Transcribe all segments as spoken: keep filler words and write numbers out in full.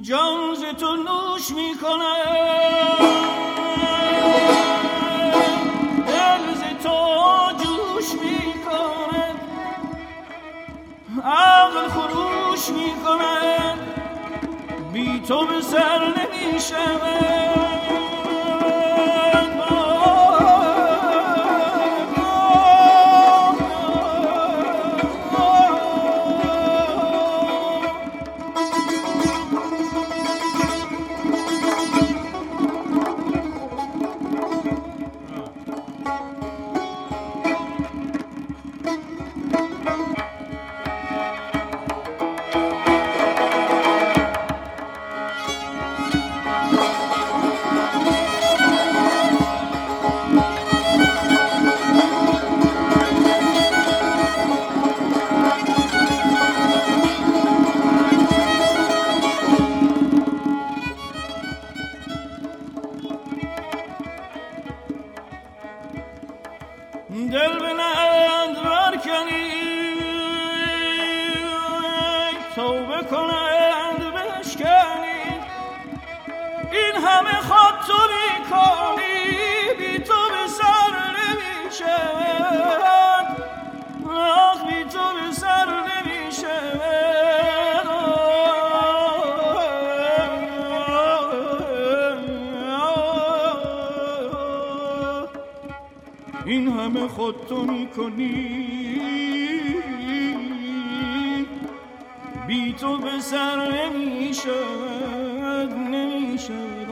جان ز تو نوش میکنه، دل ز تو جوش میکنه، عقل خروش میکنه، بی تو به سر نمیشود. دل به نهند برکنی، توبه کنند بشکنی، این همه خود تو میکنی، بی تو به سر نمیشود، آخ بی تو به سر نمیشود. این همه خود تو میکنی، بی تو به سر نمیشود، نمیشود.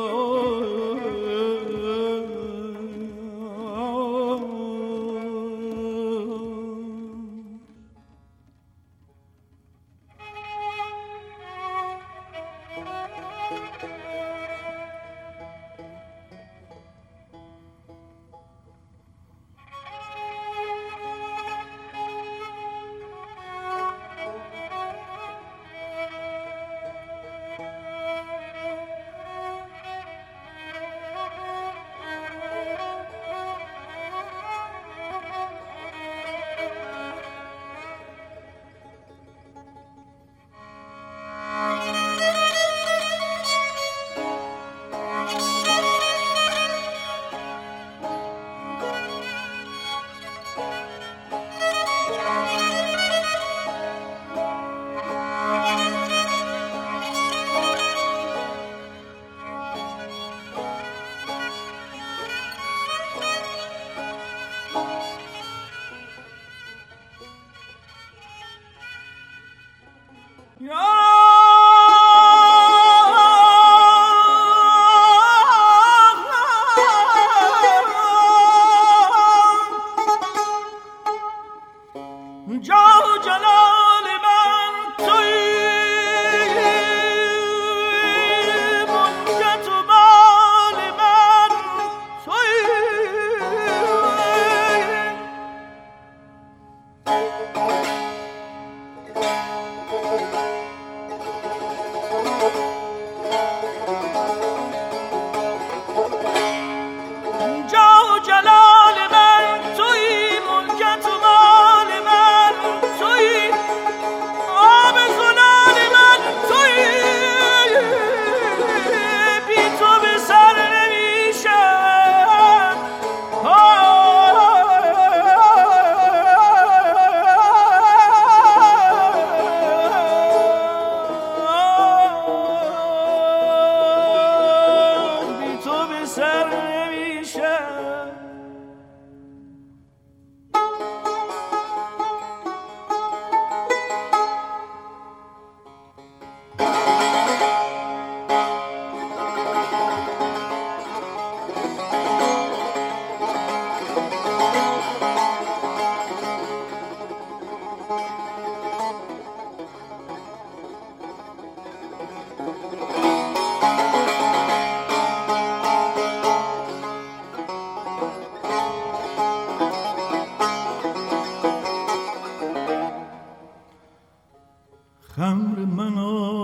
خمر من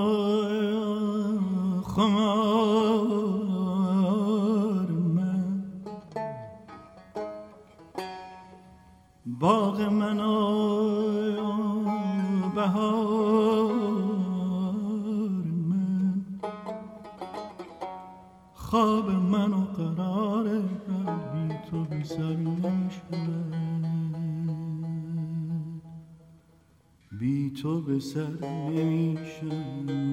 آیا خمار من، باغ من آیا بهار من، خواب من و قراره بی تو بی سر نمیشه، بی تو به سر نمیشه.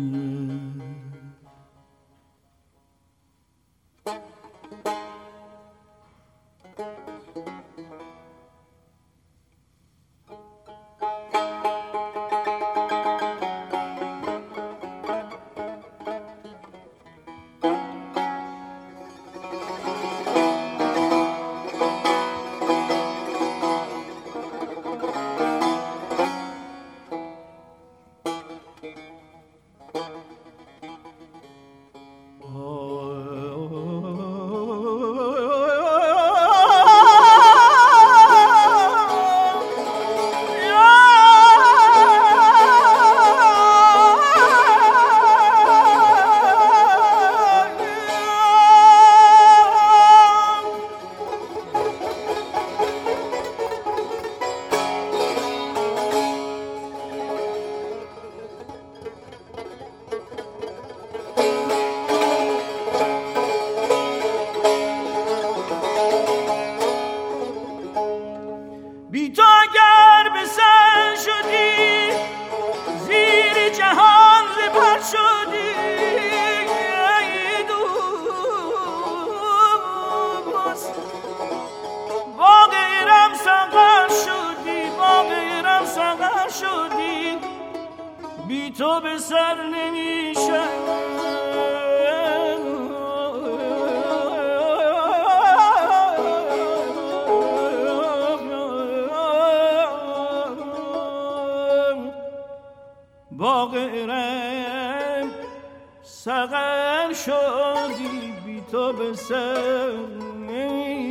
بی تو اگر به سر شدی زیر جهان زبر شدی، ای دوست با غیرم ساغر شدی، با غیرم ساغر شدی، بی تو به سر نمیشه. با غیرم ساغر شدی، بی تو به سر